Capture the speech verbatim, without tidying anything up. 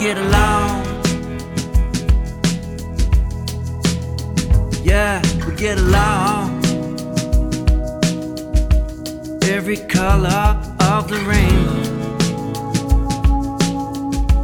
get along. Yeah, we get along. Every color of the rainbow